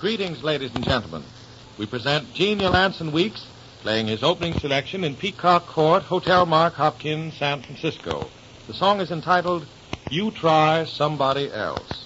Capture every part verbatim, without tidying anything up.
Greetings, ladies and gentlemen. We present Genial Anson Weeks playing his opening selection in Peacock Court, Hotel Mark Hopkins, San Francisco. The song is entitled, You Try Somebody Else.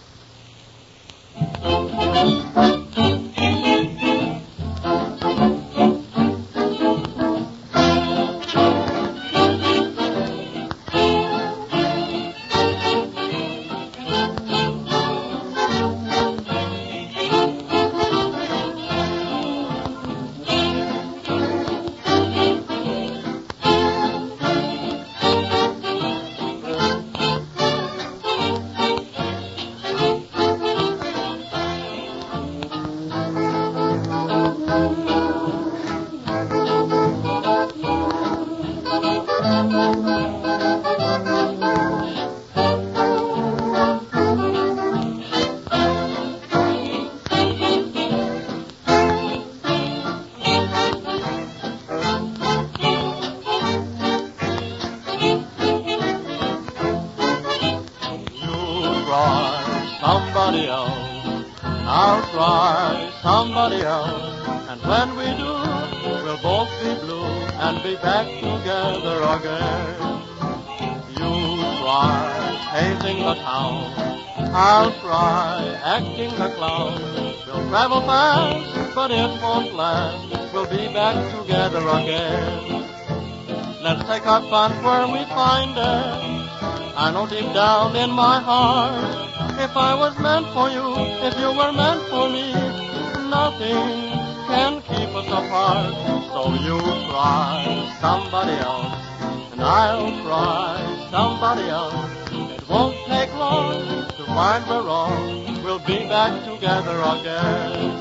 Somebody else, I'll try somebody else, and when we do, we'll both be blue and be back together again. You try pacing the town, I'll try acting the clown. We'll travel fast, but it won't last, we'll be back together again. Let's take our fun where we find it. I know deep down in my heart, if I was meant for you, if you were meant for me, nothing can keep us apart. So you try somebody else, and I'll try somebody else. It won't take long to find we're wrong. We'll be back together again.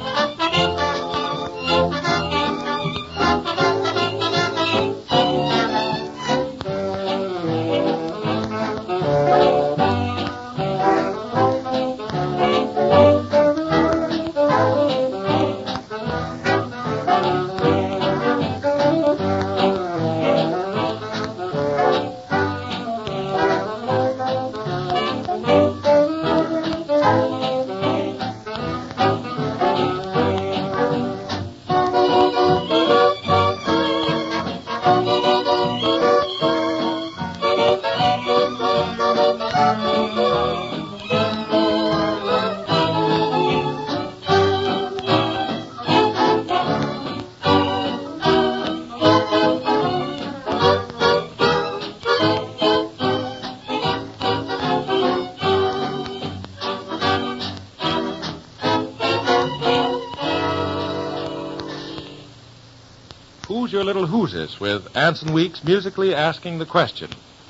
Who's Your Little Who's with Anson Weeks musically asking the question.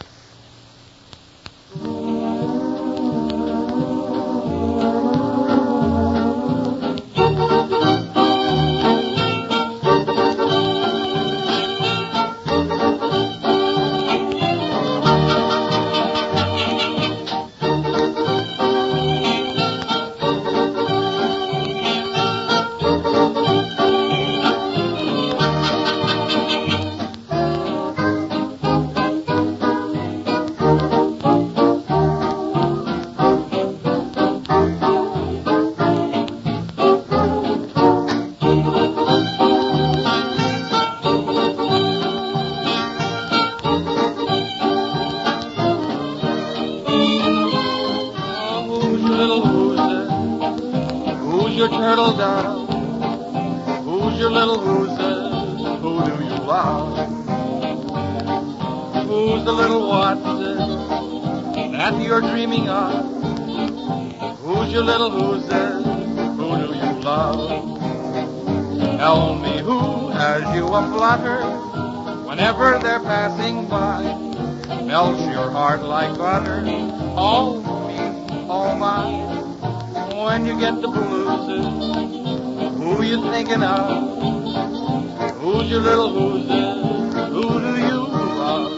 Who's your turtle dove? Who's your little whoozes? Who do you love? Who's the little whatses that you're dreaming of? Who's your little whoozes? Who do you love? Tell me who has you a flutter whenever they're passing by. Melts your heart like butter. Oh me, oh my. When you get the blues, who you thinking of? Who's your little whoozes? Who do you love?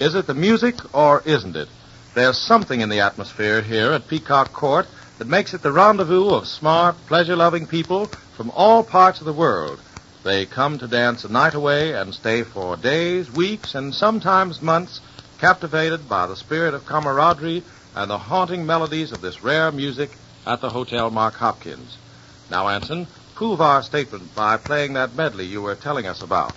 Is it the music or isn't it? There's something in the atmosphere here at Peacock Court that makes it the rendezvous of smart, pleasure-loving people from all parts of the world. They come to dance a night away and stay for days, weeks, and sometimes months, captivated by the spirit of camaraderie and the haunting melodies of this rare music at the Hotel Mark Hopkins. Now, Anson, prove our statement by playing that medley you were telling us about.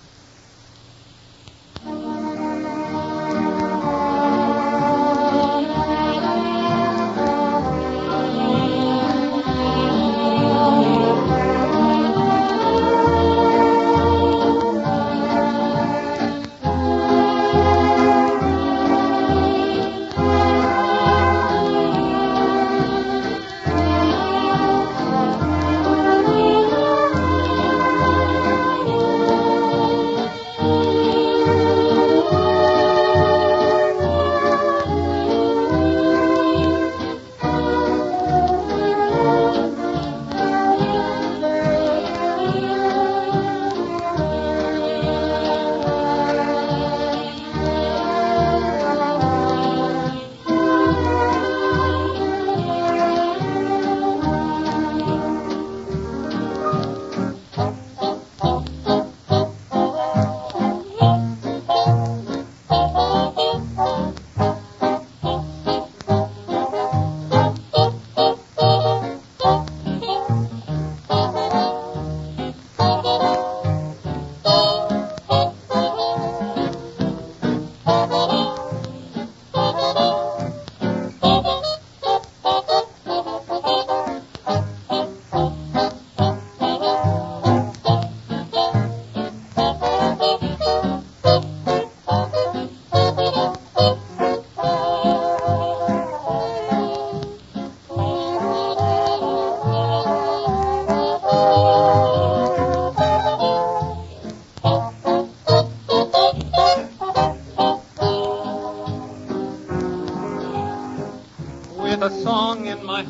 With a song in my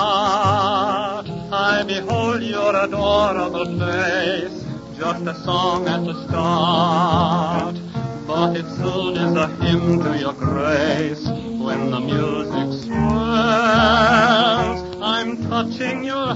heart, I behold your adorable face. Just a song at the start, but it soon is a hymn to your grace. When the music swells, I'm touching your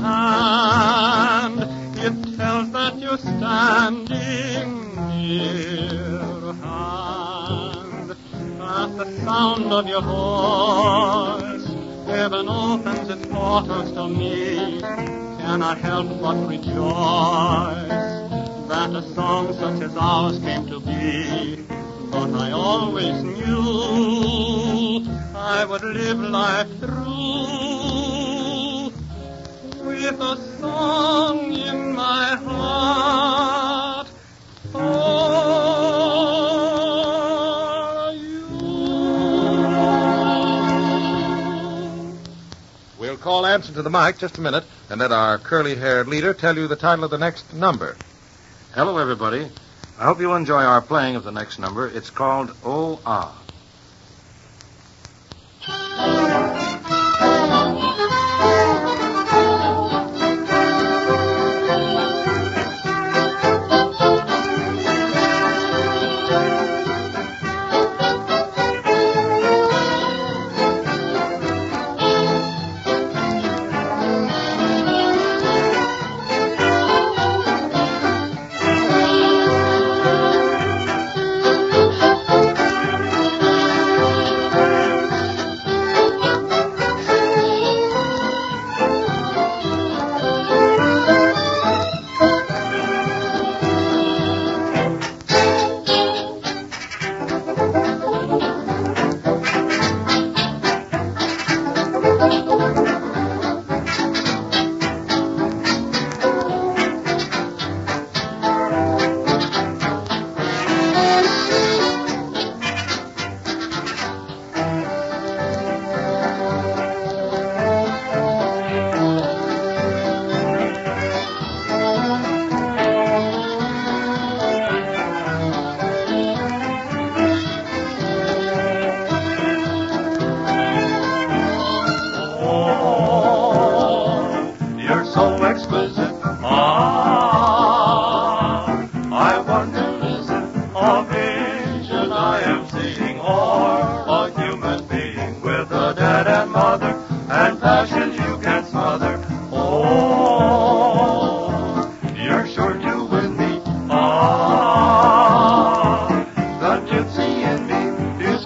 hand. It tells that you're standing near hand. At the sound of your voice, heaven opens its portals to me. Cannot help but rejoice that a song such as ours came to be. But I always knew I would live life through with a song in my heart for you. We'll call Anson to the mic just a minute and let our curly-haired leader tell you the title of the next number. Hello, everybody. I hope you'll enjoy our playing of the next number. It's called Oh Ah.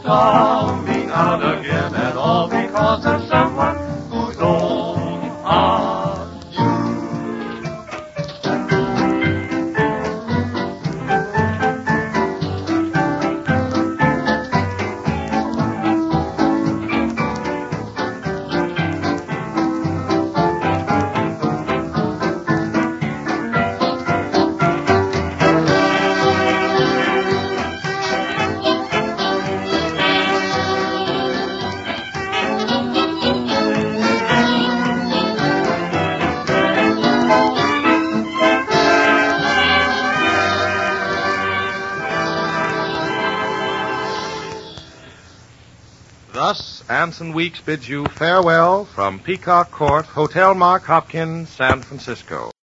coming out again, and all because of someone whose own are you. Thus, Anson Weeks bids you farewell from Peacock Court, Hotel Mark Hopkins, San Francisco.